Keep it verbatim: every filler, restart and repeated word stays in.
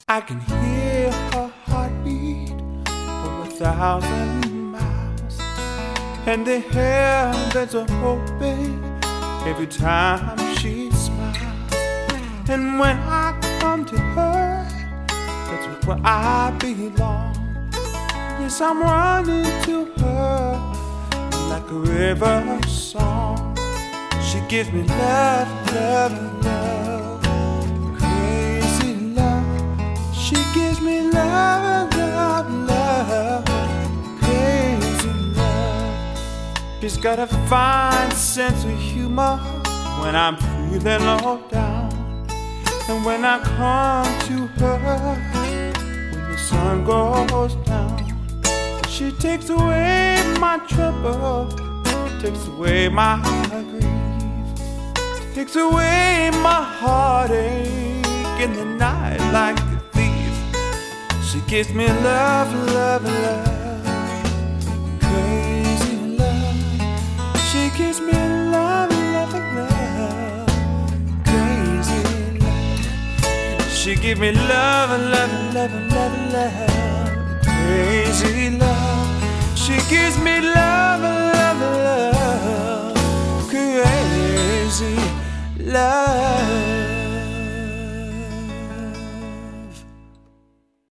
I can hear her heartbeat for a thousand miles, and the heavens are open every time she smiles. And when I come to her, that's where I belong. Yes, I'm running to her like a river song. She gives me love, love, love, crazy love. She gives me love, love, love, crazy love. She's got a fine sense of humor when I'm feeling low down. And when I come to her, when the sun goes down, she takes away my trouble, takes away my grief, takes away my heartache in the night like a thief. She gives me love, love, love, crazy love. She gives me love, love, love, crazy love. She gives me love, love, love, love, love, crazy love. She gives me love, love, love, crazy love.